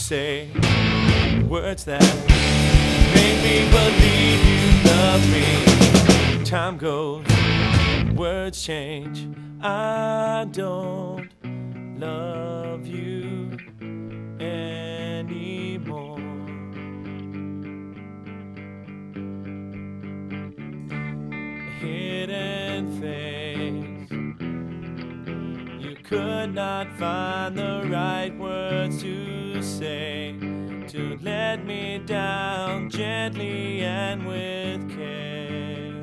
say words that make me believe you love me. Time goes, words change. I don't love you anymore. Hidden face, you could not find the right words to say, to let me down gently and with care.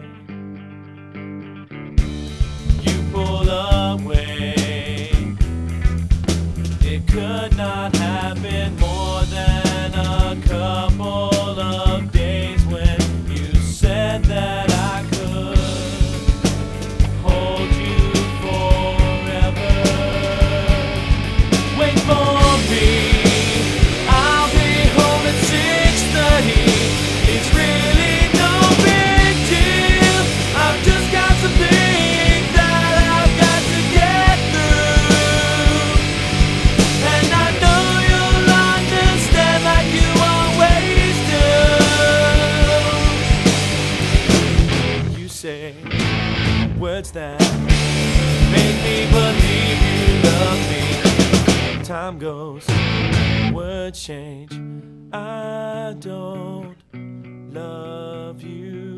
You pull away, it could not have been more than a couple of days when you said that I could hold you forever. Wait for me, I'll be home at 6:30. It's really no big deal. I've just got some things that I've got to get through, and I know you'll understand like you always do. You say words that make me believe you love me. Time goes, words change. I don't love you